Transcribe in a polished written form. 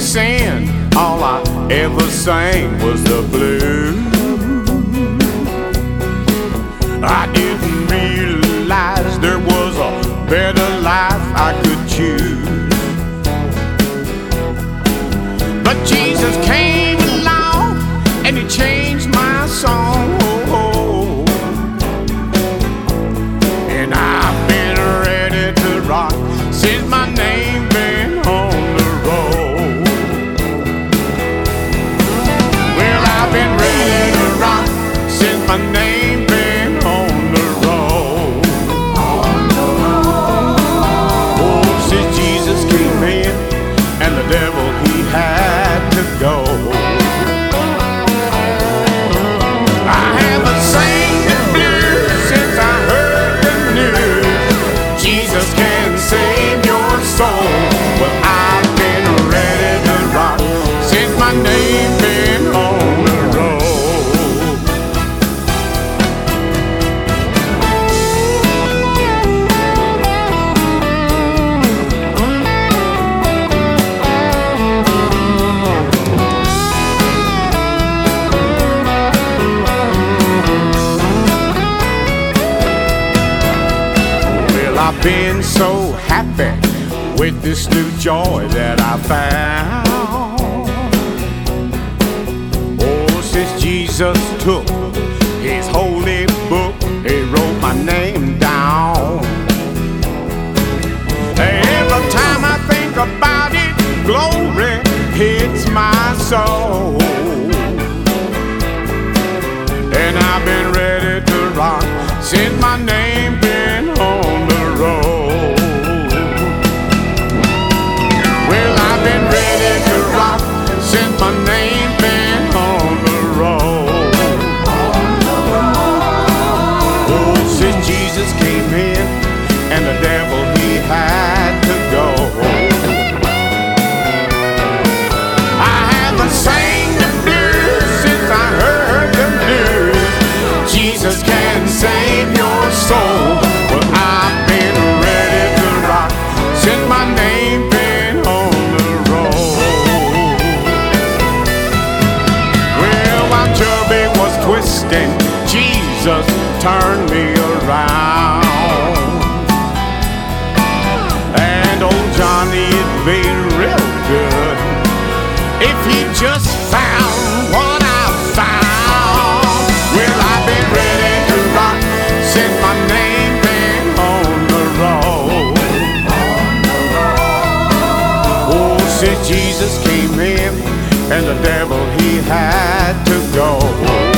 sin, all I ever sang was the blues. I didn't realize there was a better life I could choose. But Jesus came along and he changed my song. And I've been ready to rock since my name been on the road. Well, I've been ready to rock since my name been on the road. Oh, since Jesus came in and the devil he had to go. I haven't sang the blues since I heard the news. Jesus can save your soul. Well, I've been ready to rock since my name been on the road. Well, I've been so happy with this new joy that I found. Oh, since Jesus took his holy book, he wrote my name down. Every time I think about it, glory hits my soul. And I've been ready to rock since my name been on the road. Well, I've been ready to rock since my name been on the road. Oh, since Jesus came in and the devil he had to go. I haven't sang the blues since I heard the news. Jesus can save your soul. Well, I've been ready to rock since my name been on the road. Well, while Chubby was twisting, Jesus turned me around. And old Johnny'd be real good if he just found what I found. Well, I've been ready to rock since my name been on the road. Oh, since Jesus came in and the devil he had to go.